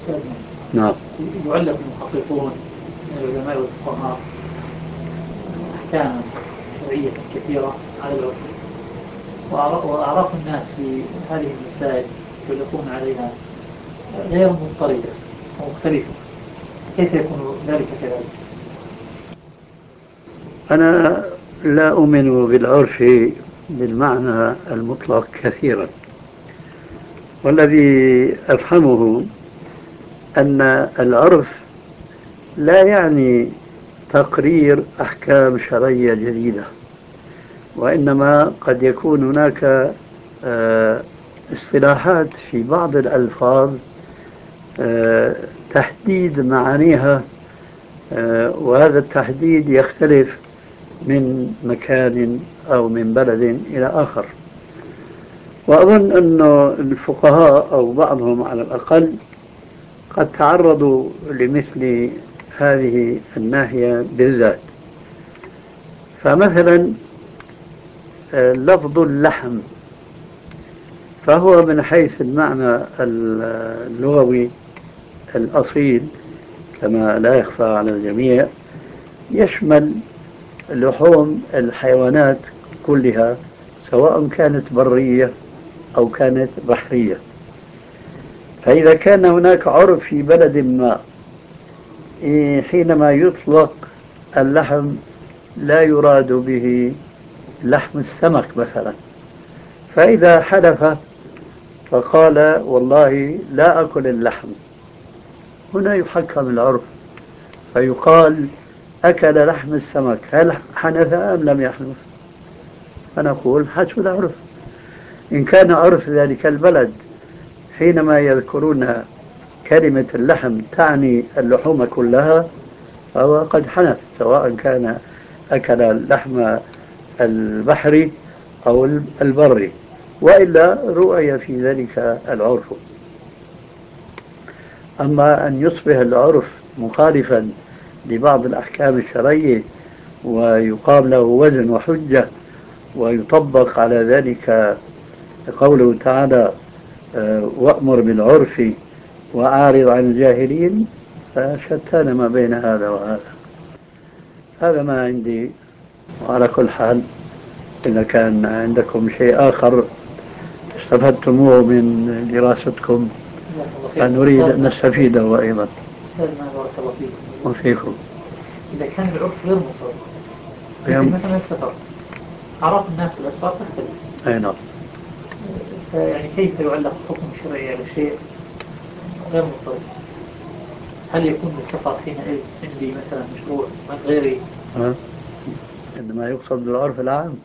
أستاذنا، نعم. يعلق المحققون من العلماء والفقهاء أحكاما شرعية كثيرة على العرف، وأعراف الناس في هذه المسائل يعلقون عليها غير مضطردة ومختلفة، كيف يكون ذلك كذلك؟ أنا لا أؤمن بالعرف بالمعنى المطلق كثيرا، والذي أفهمه أن العرف لا يعني تقرير أحكام شرعية جديدة، وإنما قد يكون هناك آه، اصطلاحات في بعض الألفاظ آه، تحديد معانيها، وهذا التحديد يختلف من مكان أو من بلد إلى آخر. وأظن أن الفقهاء أو بعضهم على الأقل قد تعرضوا لمثل هذه الناحية بالذات. فمثلا لفظ اللحم فهو من حيث المعنى اللغوي الأصيل كما لا يخفى على الجميع يشمل لحوم الحيوانات كلها، سواء كانت برية أو كانت بحرية. فإذا كان هناك عرف في بلد ما حينما يطلق اللحم لا يراد به لحم السمك مثلا، فإذا حلف فقال والله لا أكل اللحم، هنا يحكم العرف فيقال أكل لحم السمك، هل حنث أم لم يحنث؟ فنقول حسب العرف. إن كان عرف ذلك البلد حينما يذكرون كلمة اللحم تعني اللحوم كلها فهو قد حنث، سواء كان أكل لحم البحر أو البري، وإلا رؤي في ذلك العرف. أما أن يصبح العرف مخالفا لبعض الأحكام الشرعية ويقام له وزن وحجة ويطبق على ذلك قوله تعالى وأمر بالعرف وأعرض عن الجاهلين، فشتان ما بين هذا وهذا. هذا ما عندي. وعلى كل حال إذا كان عندكم شيء آخر استفدتموه من دراستكم فنريد أن نستفيده أيضا. أستاذنا بارك الله فيكم. وفيكم. إذا كان العرف غير مضطرد، مثل مثلا السفر، أعراف الناس الأسفار تختلف. أي نعم. فيعني كيف يعلق حكم شرعي على شيء غير مضطرد؟ هل يكون السفر حينئذ عندي مثلا مشروع من غيري؟ إنما يقصد بالعرف العام،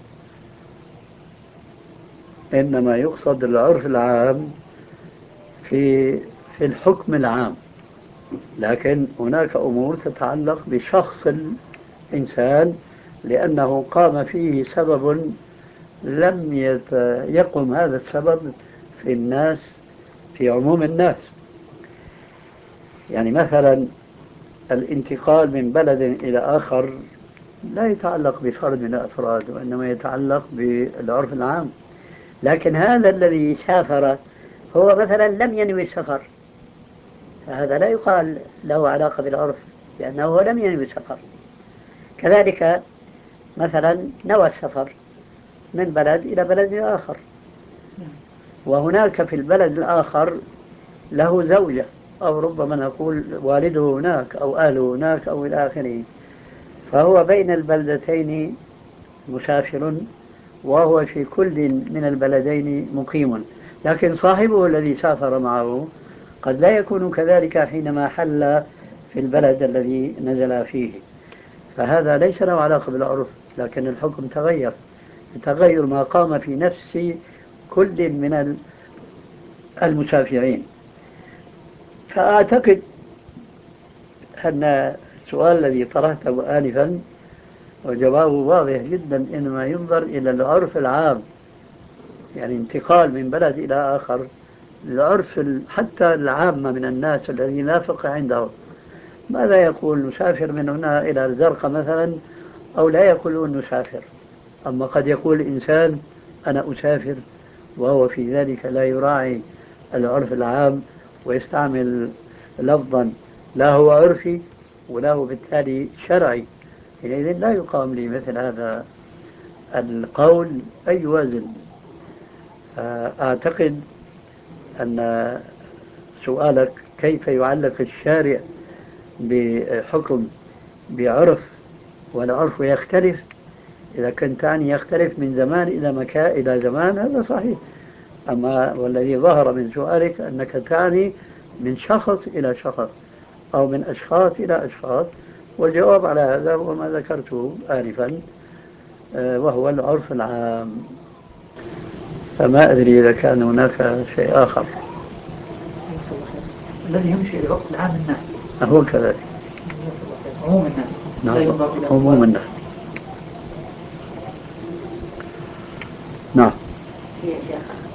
إنما يقصد العرف العام في في الحكم العام، لكن هناك أمور تتعلق بشخص الإنسان لأنه قام فيه سبب لم يقم هذا السبب في الناس، في عموم الناس. يعني مثلا الانتقال من بلد إلى آخر لا يتعلق بفرد من الأفراد، وإنما يتعلق بالعرف العام. لكن هذا الذي سافر هو مثلا لم ينوي السفر، فهذا لا يقال له علاقة بالعرف لأنه لم ينوي السفر. كذلك مثلا نوى السفر من بلد إلى بلد آخر، وهناك في البلد الآخر له زوجة أو ربما نقول والده هناك أو أهله هناك أو إلى آخره، فهو بين البلدتين مسافر وهو في كل من البلدين مقيم. لكن صاحبه الذي سافر معه قد لا يكون كذلك حينما حل في البلد الذي نزل فيه، فهذا ليس له علاقة بالعرف، لكن الحكم تغير بتغير ما قام في نفس كل من المسافرين. فأعتقد أن السؤال الذي طرحته آنفا وجوابه واضح جدا، إنما ينظر إلى العرف العام، يعني انتقال من بلد إلى آخر، العرف حتى العامة من الناس الذين لا فقه عندهم ماذا يقول نسافر من هنا إلى الزرقاء مثلا، أو لا يقولون نسافر. أما قد يقول إنسان أنا أسافر وهو في ذلك لا يراعي العرف العام ويستعمل لفظا، لا هو عرفي ولا هو بالتالي شرعي، حينئذ لا يقام لي مثل هذا القول أي وزن. أعتقد أن سؤالك كيف يعلق الشارع بحكم بعرف والعرف يختلف، إذا كنت تعني يختلف من زمان إلى مكان إلى زمان هذا صحيح. أما والذي ظهر من سؤالك أنك تعني من شخص إلى شخص أو من أشخاص إلى أشخاص، والجواب على هذا هو ما ذكرته آنفا، وهو العرف العام. فما أدري إذا كان هناك شيء آخر. جزاك الله خير. الذي يمشي العرف العام الناس. هو كذلك. جزاك الله خير. عموم الناس. لا نعم، ينظر إلى عموم أموال. الناس. نعم. يا شيخ